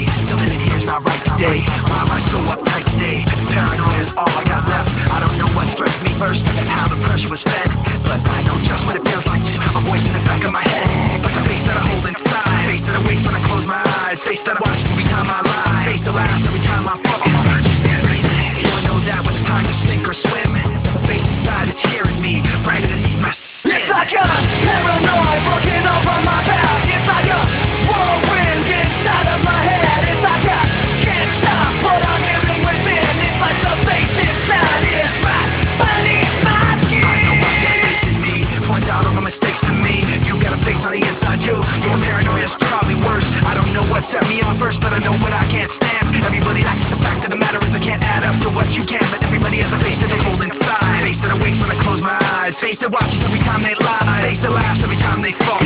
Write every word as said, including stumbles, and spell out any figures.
day. Something in here's not right today. Why am I so uptight today? Paranoia is all I got left. I don't know what strikes me first and how the pressure was fed, but I know just what it feels like. A voice in the back of my head, like a face that I hold inside. Face that I waste when I close my eyes. Face that I watch every time I lie. Face that laughs every time I fall. You know that when it's time to sink or swim, the face inside is hearing me right underneath my skin. It's like a paranoid looking over my back. It's like a whirlwind inside of my head. It's like I can't stop what I'm feeling within. It's like the face inside is right beneath my skin. I know I've got a face in me, point out all the mistakes to me. You got a face on the inside too. Your paranoia is probably worse. I don't know what set me off first, but I know what I can't stand. Everybody acts. The fact of the matter is I can't add up to what you can, but everybody has a face that they hold inside. Face that I waste when I close my eyes. Face that watches every time they lie. Face that laughs every time they fall.